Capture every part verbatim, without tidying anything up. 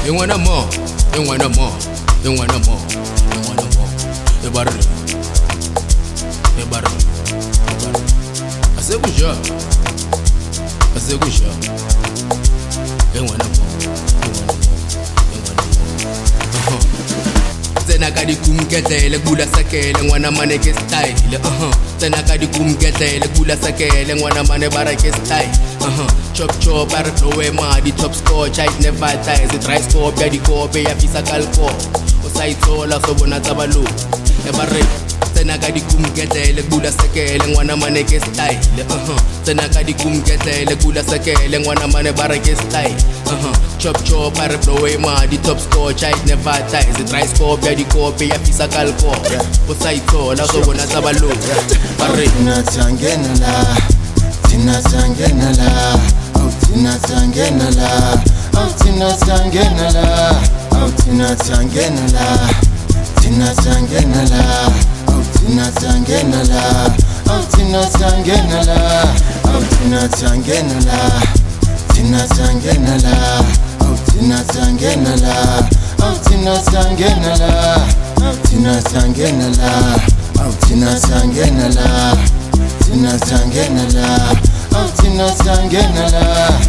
You wanna more, you wanna more, you wanna more, you wanna more. You better, you better, you better. I say good job, I say good job. You wanna more, you wanna more, you wanna more. Uh-huh. Tena kadi kumketele gula sakele ngwana mane ke style. Uh-huh. Tena kadi kumketele gula sakele ngwana mane bara ke style. Uh-huh. Chop chop bar flow ma di top score child never ties it try score ya di kope ya fisa kalko o saitola so bona tabalo e barre tena kadi kumketele gula sakele ngwana mane ke style. Uh-huh. Tena kadi kumketele gula sakele ngwana mane bara ke style. Uh-huh. Chop chop bar flow ma di top score child never ties it try score ya di kope ya fisa kalko o saitola so bona tabalo barre na tangena la tina tangena la oh tina tangena la oh tina tangena la oh tina tangena la tina tangena la oh tina tangena la oh tina tangena la oh tina tangena la tina tangena la oh tina tangena la oh tina tangena la oh tina tangena la oh tina tangena la tina tangena la oh tina tangena la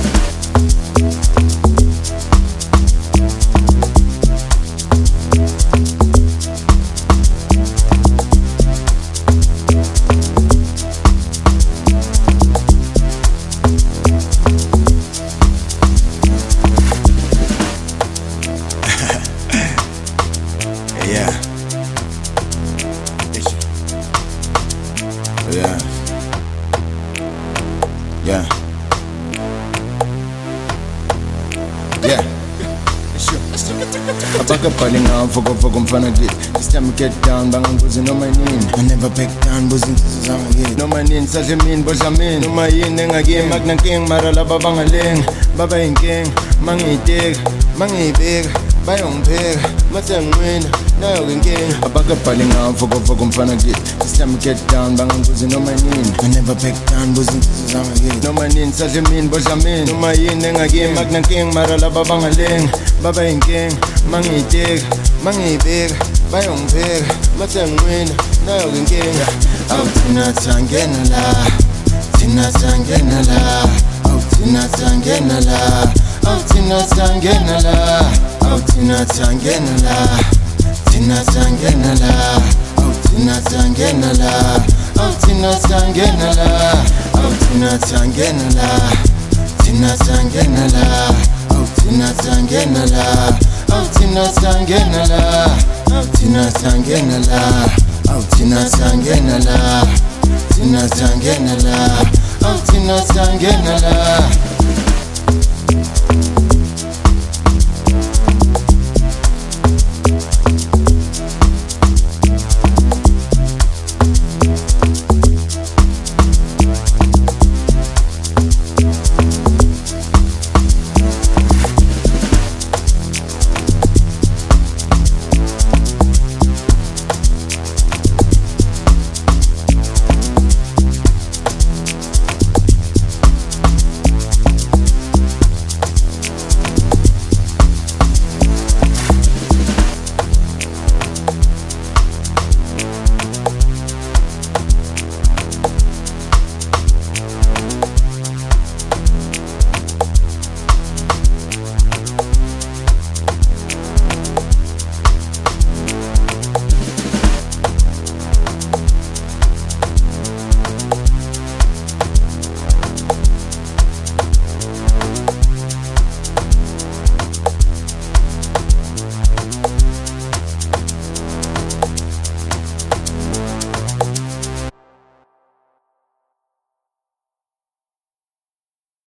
yeah. Yeah. Yeah. Yeah. Abaka paling out for go for confana git. This time get down, bang and buzzing on my knee. I never back down, buzzing to the again. No my name, such a mean, but I mean. No my in again, Magna King, Maralaba Bangaling, Baba in King, Mangi dig, Mangi big, Bayong pig, Matang win, now in king. Abaka paling out for go for confana git. This time get down, bang and buzzing on my knee. I never back down, buzzing to the again. No my name, such a mean, but I mean. No my in again, Magna King, Maralaba Bangaling, Baba in King. Mangi dig, mangi big, bayong pig, matang win, now in king. Oh tina tangena la, tina tangena la, oh tina tangena la, oh tina tangena la, oh tina tangena la, tina tangena la, oh tina tangena la, oh tina tangena la, oh tina tangena la, tina tangena la, oh tina tangena la. Oh tina tangena la, oh tina tangena la, oh tina tangena la, tina tangena la, oh tina tangena la.